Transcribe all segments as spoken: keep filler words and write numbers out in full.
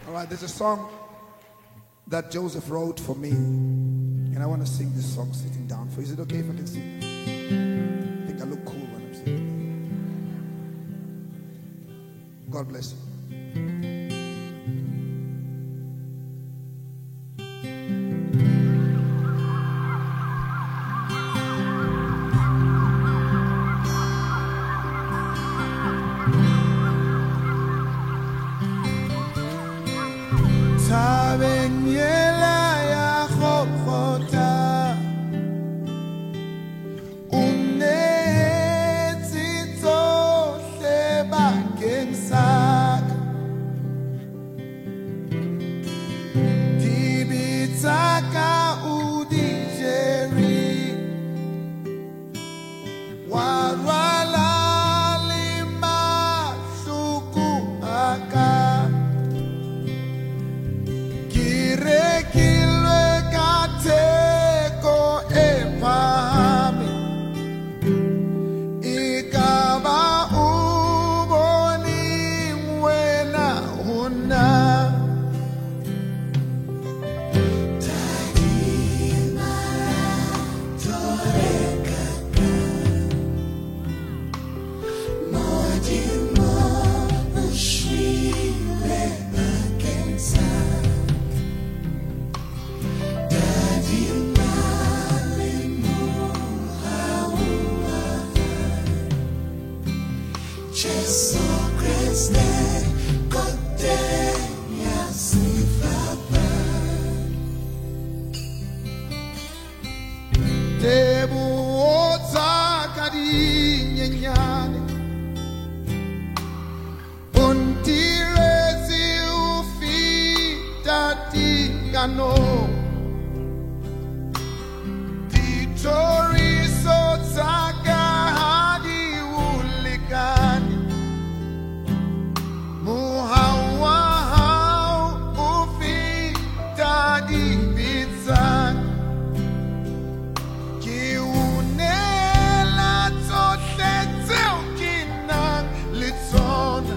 All right, there's a song that Joseph wrote for me, and I want to sing this song sitting down. For is it okay if I can sing? I think I look cool when I'm singing. God bless you.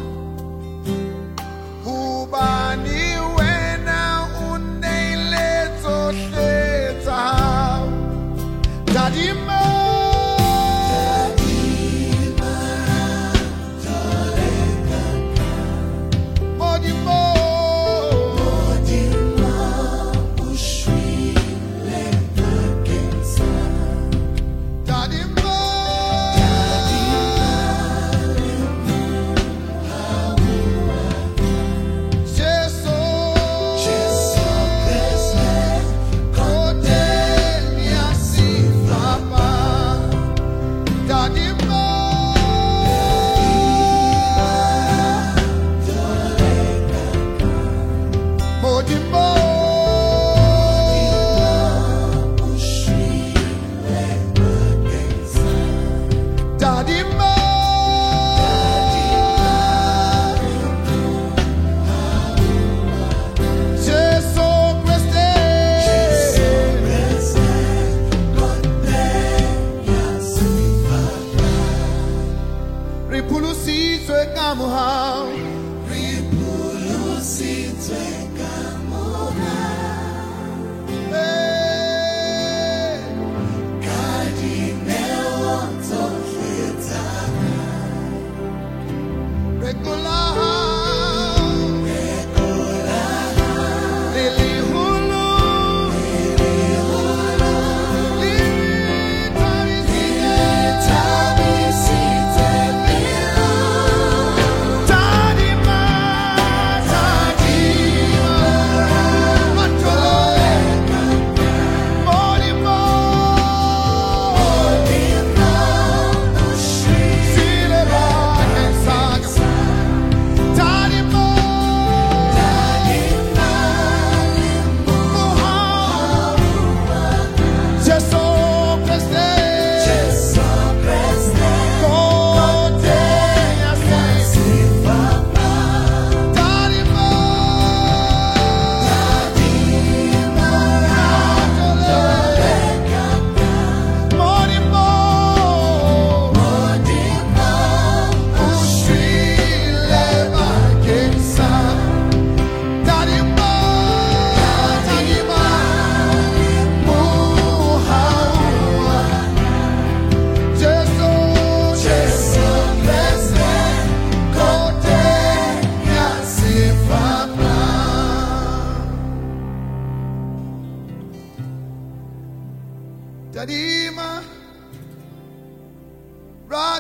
Ubani wena unele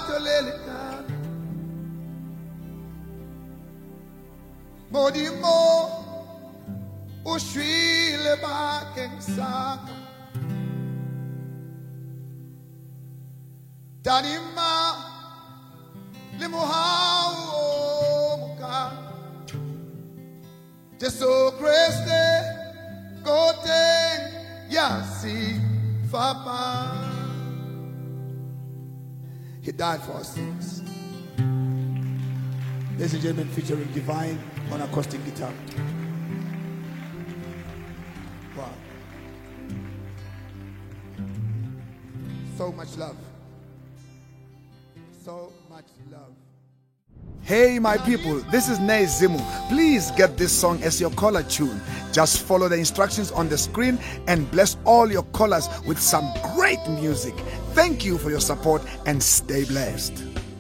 atolelika modimo ushwile bakeng saka Danima limuhau muka Jesu Christe goten yasi fapa. He died for our sins. Ladies and gentlemen, featuring Divine on acoustic guitar. Wow. So much love. So much love. Hey my people, this is Nay Zimu. Please get this song as your caller tune. Just follow the instructions on the screen and bless all your callers with some great music. Thank you for your support and stay blessed.